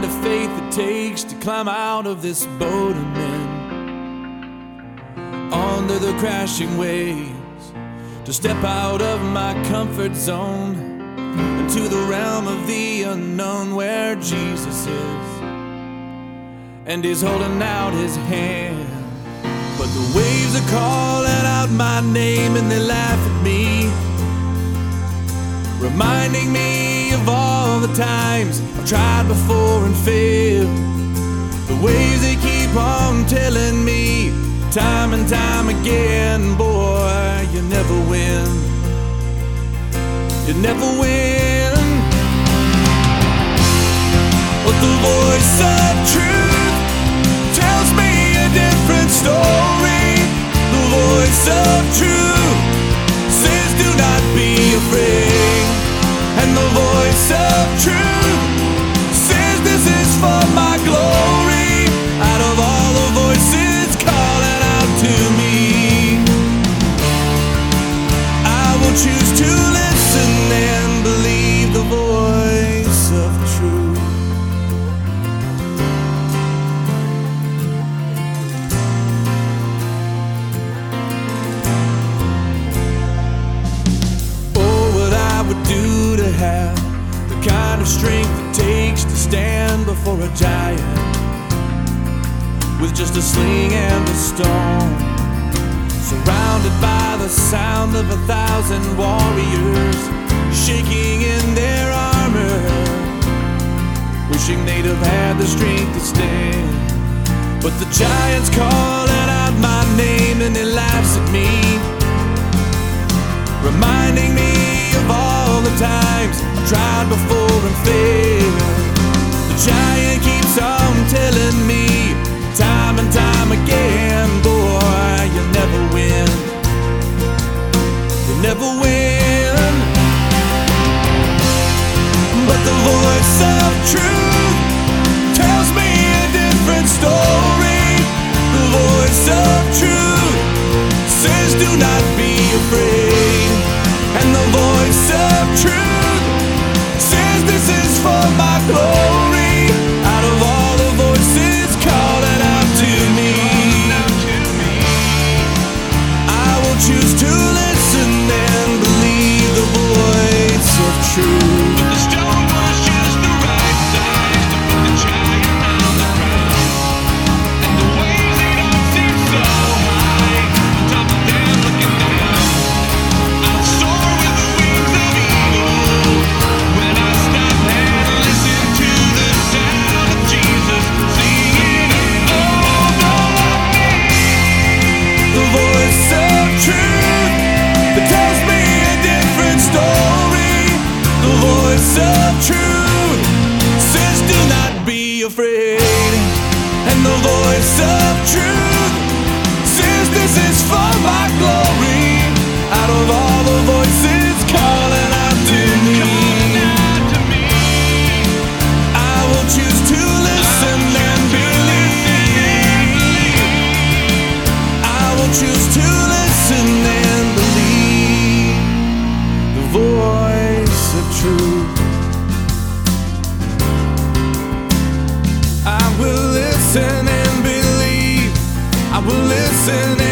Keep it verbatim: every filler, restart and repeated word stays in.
kind of faith it takes to climb out of this boat I'm in, under the crashing waves, to step out of my comfort zone into the realm of the unknown where Jesus is, and He's holding out His hand. But the waves are calling out my name and they laugh at me, reminding me of all the times I've tried before and failed. The waves they keep on telling me time and time again, boy, you never win, you never win. But the voice of truth tells me a different story. The voice of truth says do not be afraid, and the voice of truth says this is for my glory. Out of all the voices calling out to me, I will choose to listen and believe the voice of truth. Do to have the kind of strength it takes to stand before a giant with just a sling and a stone, surrounded by the sound of a thousand warriors shaking in their armor, wishing they'd have had the strength to stand. But the giant's calling out my name and he laughs at me, reminding me of all the times I've tried before and failed. The giant keeps on telling me time and time again, boy, you never win, you never win. But the voice of truth tells me a different story. The voice of truth says do not be afraid, and the voice of truth says this is for my glory. Out of all the voices calling out to me, I will choose to listen and believe the voice of truth. But the stone was just the right size to put the giant on the ground, and the waves they don't seem so high on top of them looking down. I'll soar with the wings of eagle when I stop and listen to the sound of Jesus singing over me. The voice of truth that tells me a different story. The voice of truth says do not be afraid, and the voice of truth says this is for my glory. Out of all the voices calling out to me, I will choose to listen and believe. I will choose to listen and believe the voice of truth. I will listen and believe. I will listen and